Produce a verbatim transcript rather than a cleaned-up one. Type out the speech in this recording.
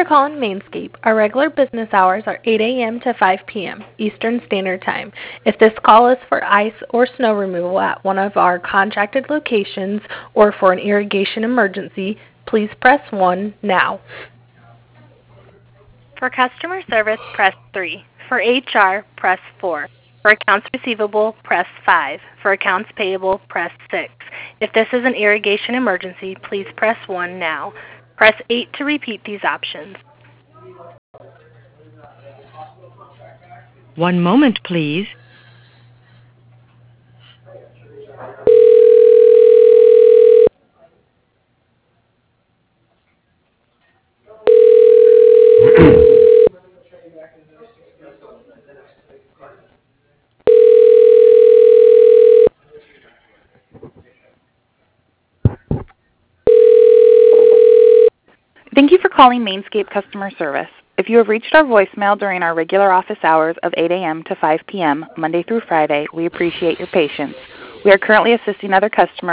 for calling Mainscape. Our regular business hours are eight a m to five p m Eastern Standard Time. If this call is for ice or snow removal at one of our contracted locations or for an irrigation emergency, please press one now. For customer service, press three. For H R, press four. For accounts receivable, press five. For accounts payable, press six. If this is an irrigation emergency, please press one now. Press eight to repeat these options. One moment, please. Thank you for calling Mainscape Customer Service. If you have reached our voicemail during our regular office hours of eight a m to five p m Monday through Friday, we appreciate your patience. We are currently assisting other customers